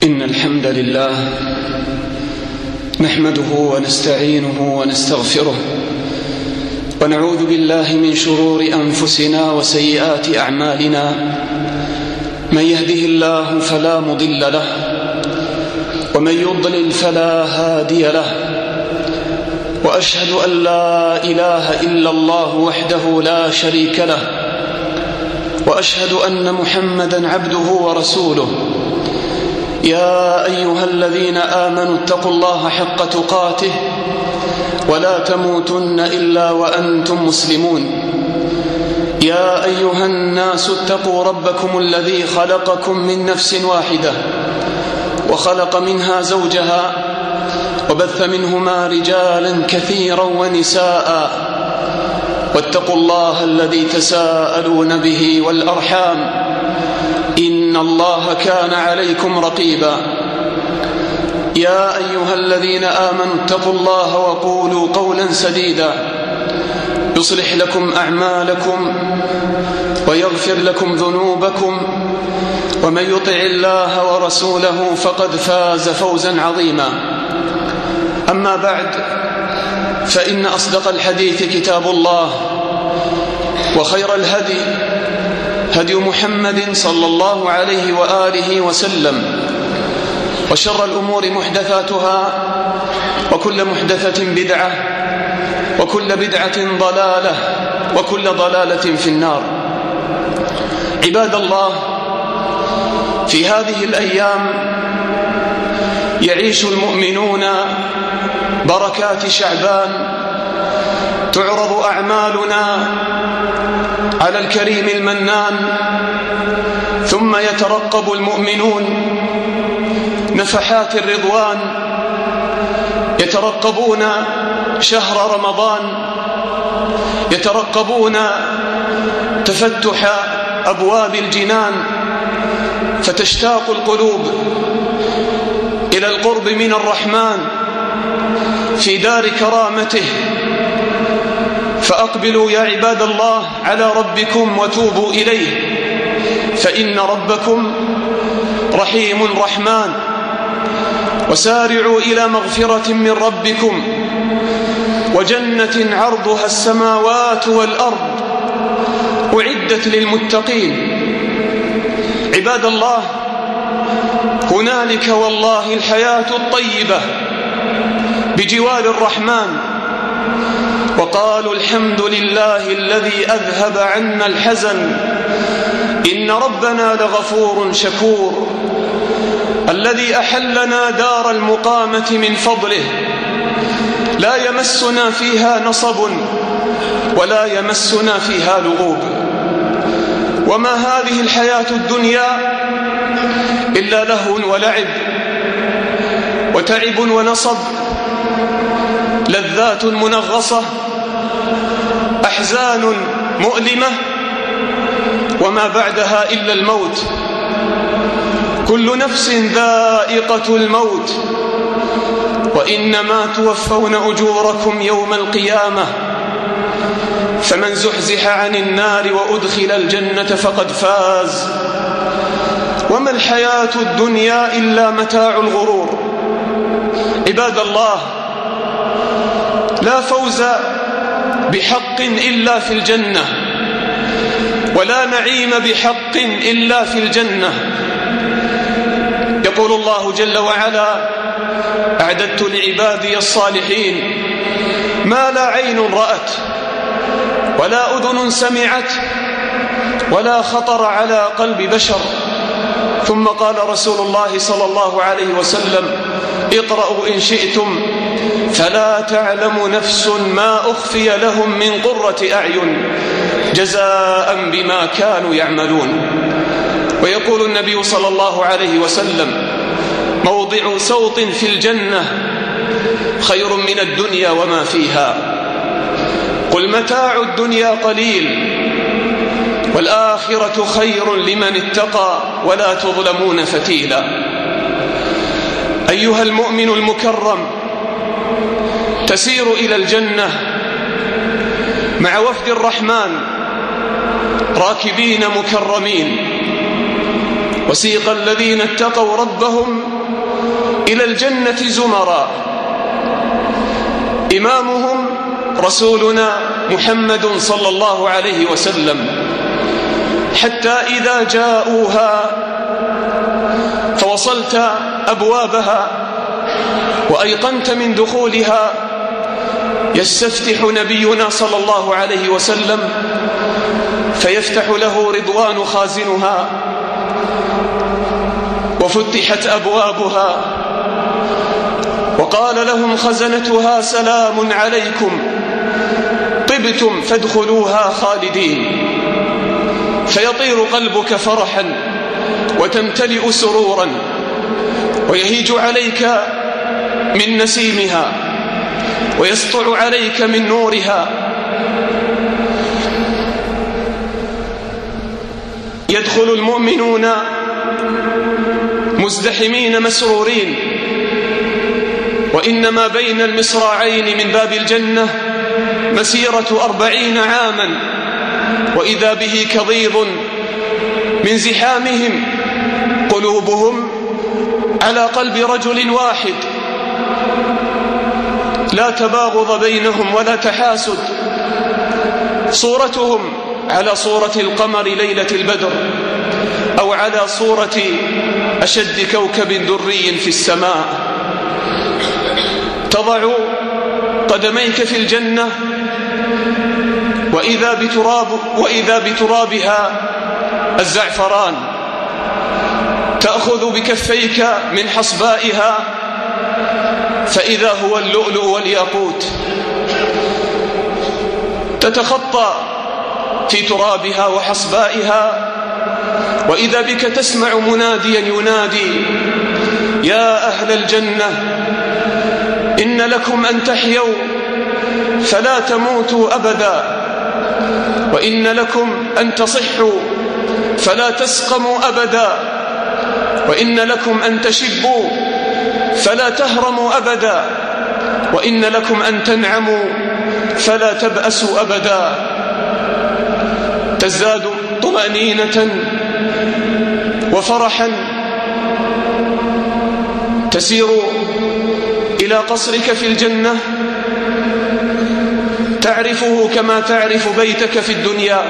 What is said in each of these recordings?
إن الحمد لله نحمده ونستعينه ونستغفره ونعوذ بالله من شرور أنفسنا وسيئات أعمالنا. من يهده الله فلا مضل له ومن يضلل فلا هادي له، وأشهد أن لا إله إلا الله وحده لا شريك له، وأشهد أن محمدا عبده ورسوله. يا أيها الذين آمنوا اتقوا الله حق تقاته ولا تموتن إلا وأنتم مسلمون. يا أيها الناس اتقوا ربكم الذي خلقكم من نفس واحدة وخلق منها زوجها وبث منهما رجالا كثيرا ونساء، واتقوا الله الذي تساءلون به والأرحام إن الله كان عليكم رقيبا. يا أيها الذين آمنوا اتقوا الله وقولوا قولا سديدا يصلح لكم أعمالكم ويغفر لكم ذنوبكم، ومن يطع الله ورسوله فقد فاز فوزا عظيما. أما بعد، فإن أصدق الحديث كتاب الله، وخير الهدي هدي محمد صلى الله عليه وآله وسلم، وشر الأمور محدثاتها، وكل محدثة بدعة، وكل بدعة ضلالة، وكل ضلالة في النار. عباد الله، في هذه الأيام يعيش المؤمنون بركات شعبان، تعرض أعمالنا على الكريم المنان، ثم يترقب المؤمنون نفحات الرضوان، يترقبون شهر رمضان، يترقبون تفتح أبواب الجنان، فتشتاق القلوب إلى القرب من الرحمن في دار كرامته. فأقبلوا يا عباد الله على ربكم وتوبوا إليه، فإن ربكم رحيم رحمن. وسارعوا إلى مغفرة من ربكم وجنة عرضها السماوات والأرض أعدت للمتقين. عباد الله، هنالك والله الحياة الطيبة بجوار الرحمن. وقالوا الحمد لله الذي أذهب عنا الحزن إن ربنا لغفور شكور، الذي أحلنا دار المقامة من فضله، لا يمسنا فيها نصب ولا يمسنا فيها لغوب. وما هذه الحياة الدنيا إلا لهو ولعب وتعب ونصب، لذات منغصة، أحزان مؤلمة، وما بعدها إلا الموت. كل نفس ذائقة الموت، وإنما توفون أجوركم يوم القيامة، فمن زحزح عن النار وأدخل الجنة فقد فاز. وما الحياة الدنيا إلا متاع الغرور. عباد الله، لا فوز بحق إلا في الجنة، ولا نعيم بحق إلا في الجنة. يقول الله جل وعلا: أعددت لعبادي الصالحين ما لا عين رأت ولا أذن سمعت ولا خطر على قلب بشر. ثم قال رسول الله صلى الله عليه وسلم: اقرأوا إن شئتم فلا تعلم نفس ما أخفي لهم من قرة أعين جزاء بما كانوا يعملون. ويقول النبي صلى الله عليه وسلم: موضع سوط في الجنة خير من الدنيا وما فيها. قل متاع الدنيا قليل والآخرة خير لمن اتقى ولا تظلمون فتيلا. أيها المؤمن المكرم، تسير إلى الجنة مع وفد الرحمن راكبين مكرمين، وسيق الذين اتقوا ربهم إلى الجنة زمرا، إمامهم رسولنا محمد صلى الله عليه وسلم، حتى إذا جاءوها فوصلت أبوابها وأيقنت من دخولها، يستفتح نبينا صلى الله عليه وسلم فيفتح له رضوان خازنها، وفتحت أبوابها وقال لهم خزنتها سلام عليكم طبتم فادخلوها خالدين، فيطير قلبك فرحا وتمتلئ سرورا، ويهيج عليك من نسيمها ويسطع عليك من نورها. يدخل المؤمنون مزدحمين مسرورين، وإنما بين المصراعين من باب الجنة مسيرة 40 عاما، وإذا به كضيض من زحامهم قلوبهم على قلب رجل واحد، لا تباغض بينهم ولا تحاسد، صورتهم على صورة القمر ليلة البدر، أو على صورة أشد كوكب دري في السماء. تضع قدميك في الجنة وإذا بترابها الزعفران، تأخذ بكفيك من حصبائها فإذا هو اللؤلؤ والياقوت، تتخطى في ترابها وحصبائها، وإذا بك تسمع مناديا ينادي: يا أهل الجنة إن لكم أن تحيوا فلا تموتوا أبدا، وإن لكم أن تصحوا فلا تسقموا أبدا، وإن لكم أن تشبوا فلا تهرموا أبدا، وإن لكم أن تنعموا فلا تبأسوا أبدا. تزداد طمأنينة وفرحا، تسير إلى قصرك في الجنة تعرفه كما تعرف بيتك في الدنيا،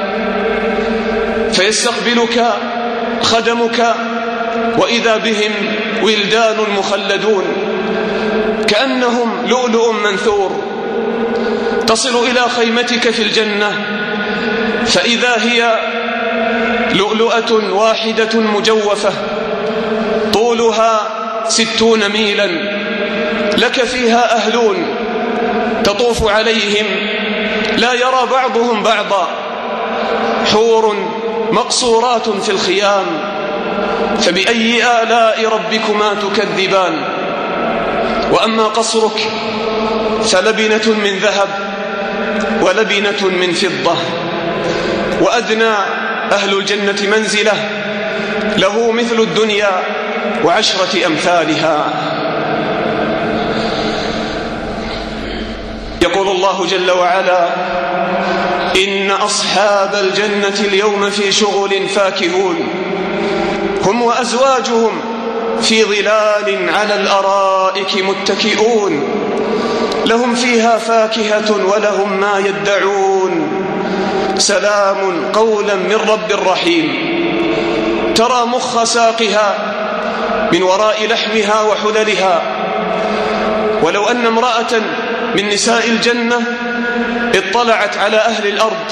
فيستقبلك خدمك وإذا بهم ولدان مخلدون كأنهم لؤلؤ منثور. تصل إلى خيمتك في الجنة فإذا هي لؤلؤة واحدة مجوفة طولها 60 ميلا، لك فيها أهلون تطوف عليهم لا يرى بعضهم بعضا، حور مقصورات في الخيام، فبأي آلاء ربكما تكذبان. وأما قصرك فلبنة من ذهب ولبنة من فضة، وأدنى أهل الجنة منزلة له مثل الدنيا و10 أمثالها. يقول الله جل وعلا: إن أصحاب الجنة اليوم في شغل فاكهون، هم وأزواجهم في ظلال على الأرائك متكئون، لهم فيها فاكهة ولهم ما يدعون، سلام قولا من رب رحيم. ترى مخ ساقها من وراء لحمها وحللها، ولو أن امرأة من نساء الجنة اطلعت على أهل الأرض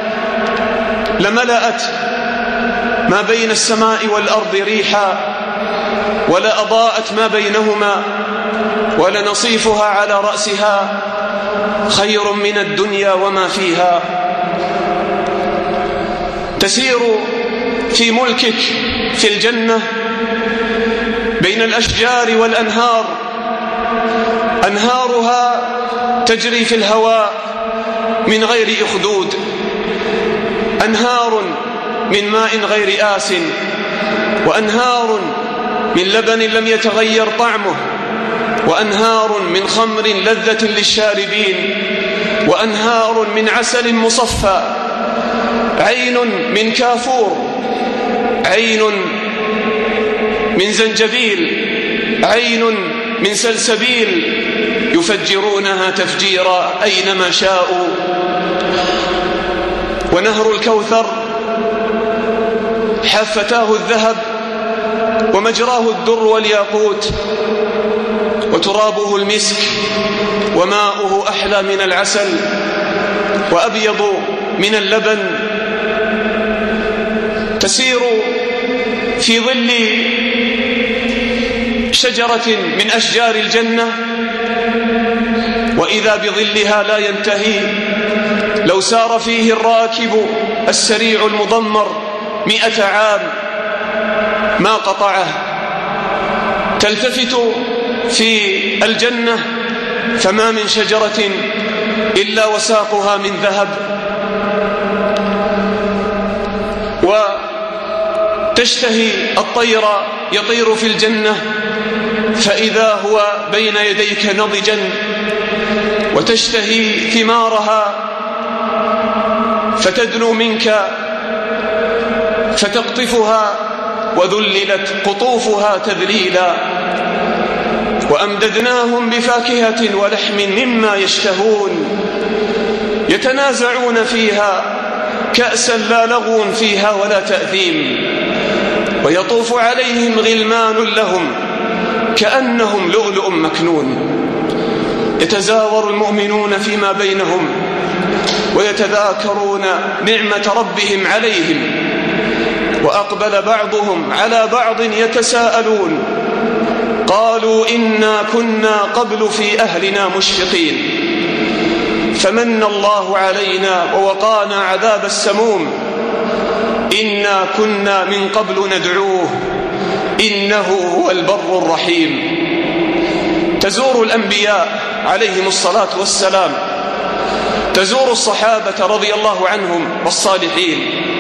لملأت ما بين السماء والأرض ريحا، ولا أضاءت ما بينهما، ولنصيفها على رأسها خير من الدنيا وما فيها. تسير في ملكك في الجنة بين الأشجار والأنهار، أنهارها تجري في الهواء من غير أخدود، أنهار من ماء غير آس، وأنهار من لبن لم يتغير طعمه، وأنهار من خمر لذة للشاربين، وأنهار من عسل مصفى، عين من كافور، عين من زنجبيل، عين من سلسبيل يفجرونها تفجيرا أينما شاءوا، ونهر الكوثر حافتاه الذهب ومجراه الدر والياقوت، وترابه المسك، وماؤه أحلى من العسل وأبيض من اللبن. تسير في ظل شجرة من أشجار الجنة، وإذا بظلها لا ينتهي، لو سار فيه الراكب السريع المضمر 100 عام ما قطعه. تلتفت في الجنة فما من شجرة إلا وساقها من ذهب، وتشتهي الطير يطير في الجنة فإذا هو بين يديك نضجا، وتشتهي ثمارها فتدنو منك فتقطفها، وذللت قطوفها تذليلا. وأمددناهم بفاكهة ولحم مما يشتهون، يتنازعون فيها كأسا لا لغو فيها ولا تأثيم، ويطوف عليهم غلمان لهم كأنهم لؤلؤ مكنون. يتزاور المؤمنون فيما بينهم ويتذاكرون نعمة ربهم عليهم، وأقبل بعضهم على بعض يتساءلون، قالوا إنا كنا قبل في أهلنا مشفقين فمن الله علينا ووقانا عذاب السموم إنا كنا من قبل ندعوه إنه هو البر الرحيم. تزور الأنبياء عليهم الصلاة والسلام، تزور الصحابة رضي الله عنهم والصالحين،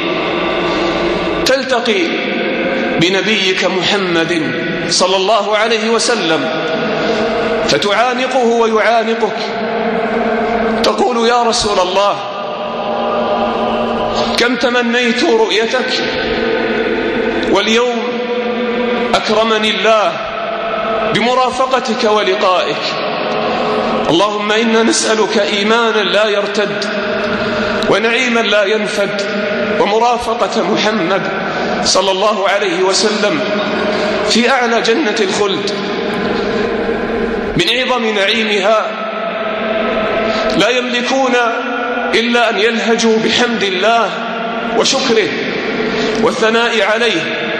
تلتقي بنبيك محمد صلى الله عليه وسلم فتعانقه ويعانقك، تقول يا رسول الله كم تمنيت رؤيتك، واليوم أكرمني الله بمرافقتك ولقائك. اللهم إنا نسألك إيمانا لا يرتد، ونعيما لا ينفد، ومرافقة محمد صلى الله عليه وسلم في أعلى جنة الخلد. من عظم نعيمها لا يملكون إلا أن يلهجوا بحمد الله وشكره والثناء عليه،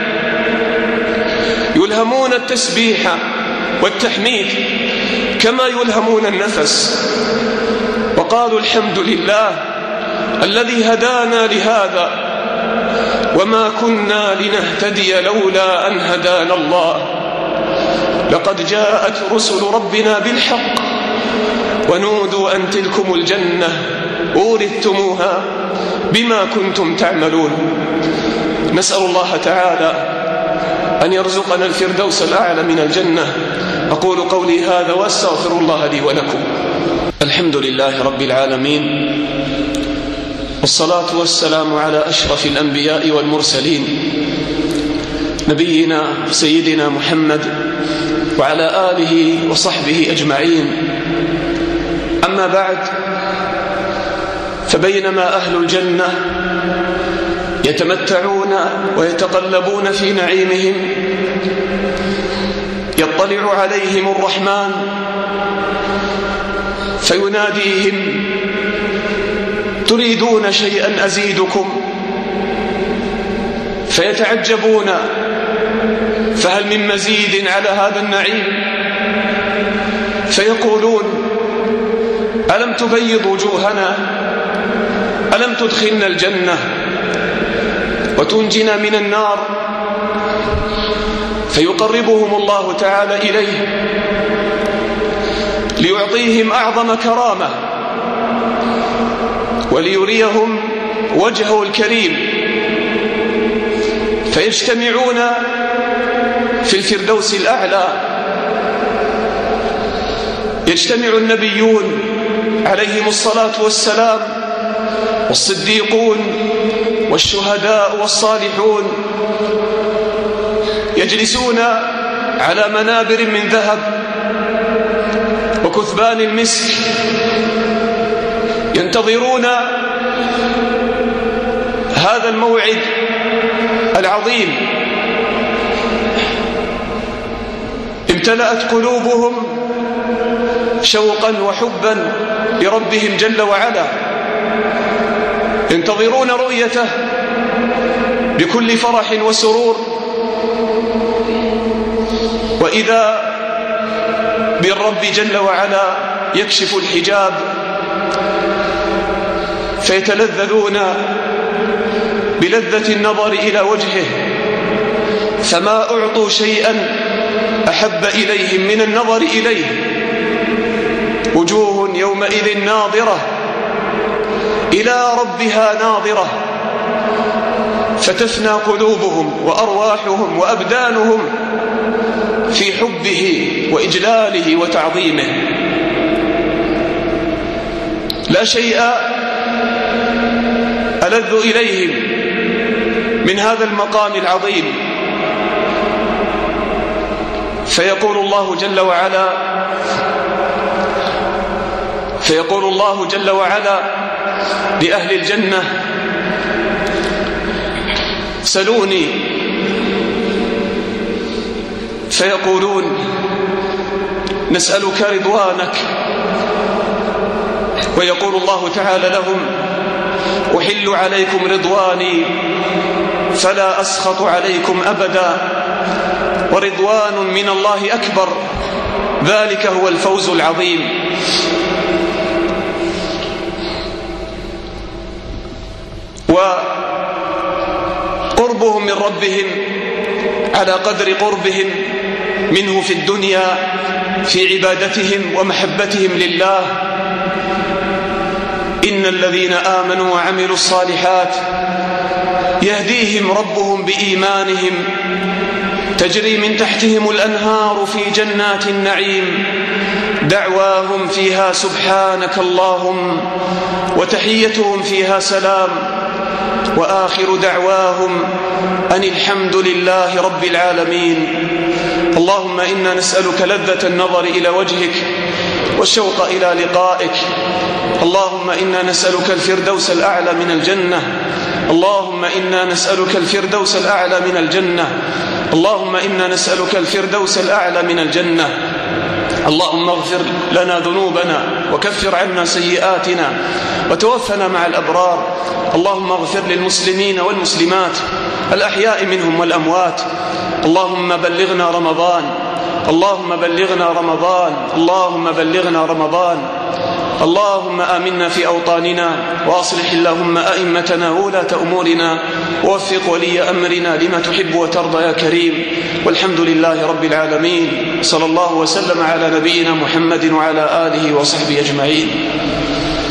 يلهمون التسبيح والتحميد كما يلهمون النفس، وقالوا الحمد لله الذي هدانا لهذا وما كنا لنهتدي لولا أن هدانا الله، لقد جاءت رسل ربنا بالحق ونودوا أن تلكم الجنة أورثتموها بما كنتم تعملون. نسأل الله تعالى أن يرزقنا الفردوس الأعلى من الجنة. أقول قولي هذا وأستغفر الله لي ولكم. الحمد لله رب العالمين، والصلاة والسلام على أشرف الأنبياء والمرسلين، نبينا سيدنا محمد وعلى آله وصحبه أجمعين. أما بعد، فبينما أهل الجنة يتمتعون ويتقلبون في نعيمهم، يطلع عليهم الرحمن فيناديهم تريدون شيئا أزيدكم، فيتعجبون فهل من مزيد على هذا النعيم؟ فيقولون ألم تبيض وجوهنا، ألم تدخلنا الجنة وتنجنا من النار؟ فيقربهم الله تعالى إليه ليعطيهم أعظم كرامة وليريهم وجهه الكريم، فيجتمعون في الفردوس الأعلى. يجتمع النبيون عليهم الصلاة والسلام، والصديقون والشهداء والصالحون، يجلسون على منابر من ذهب وكثبان المسك ينتظرون هذا الموعد العظيم. امتلأت قلوبهم شوقا وحبا لربهم جل وعلا، ينتظرون رؤيته بكل فرح وسرور. وإذا بالرب جل وعلا يكشف الحجاب فيتلذذون بلذة النظر إلى وجهه، فما أعطوا شيئا أحب إليهم من النظر إليه. وجوه يومئذ ناظرة إلى ربها ناظرة، فتفنى قلوبهم وأرواحهم وأبدانهم في حبه وإجلاله وتعظيمه. لا شيء ألذ إليهم من هذا المقام العظيم. فيقول الله جل وعلا لأهل الجنة: سلوني، فيقولون: نسألك رضوانك. ويقول الله تعالى لهم: أحل عليكم رضواني فلا أسخط عليكم أبدا، ورضوان من الله أكبر، ذلك هو الفوز العظيم. وقربهم من ربهم على قدر قربهم منه في الدنيا في عبادتهم ومحبتهم لله. إن الذين آمنوا وعملوا الصالحات يهديهم ربهم بإيمانهم تجري من تحتهم الأنهار في جنات النعيم، دعواهم فيها سبحانك اللهم وتحيتهم فيها سلام، وآخر دعواهم أن الحمد لله رب العالمين. اللهم إنا نسألك لذة النظر إلى وجهك والشوق إلى لقائك. اللهم إنا نسألك الفردوس الأعلى من الجنة. اللهم إنا نسألك الفردوس الأعلى من الجنة. اللهم إنا نسألك الفردوس الأعلى من الجنة. اللهم اغفر لنا ذنوبنا وكفر عنا سيئاتنا وتوفنا مع الأبرار. اللهم اغفر للمسلمين والمسلمات الأحياء منهم والأموات. اللهم بلغنا رمضان، اللهم بلغنا رمضان، اللهم بلغنا رمضان. اللهم آمنا في أوطاننا، وأصلح اللهم أئمتنا وولاة أمورنا، ووفق ولي أمرنا لما تحب وترضى يا كريم. والحمد لله رب العالمين، صلى الله وسلم على نبينا محمد وعلى آله وصحبه أجمعين.